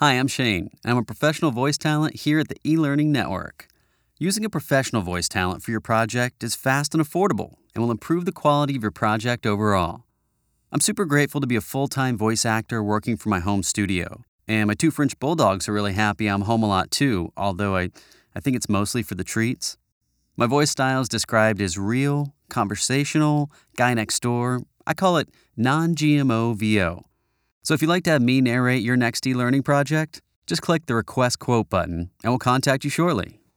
Hi, I'm Shane, and I'm a professional voice talent here at the eLearning Network. Using a professional voice talent for your project is fast and affordable and will improve the quality of your project overall. I'm super grateful to be a full-time voice actor working from my home studio, and my two French bulldogs are really happy I'm home a lot too, although I think it's mostly for the treats. My voice style is described as real, conversational, guy next door. I call it non-GMO VO. So if you'd like to have me narrate your next e-learning project, just click the Request Quote button and we'll contact you shortly.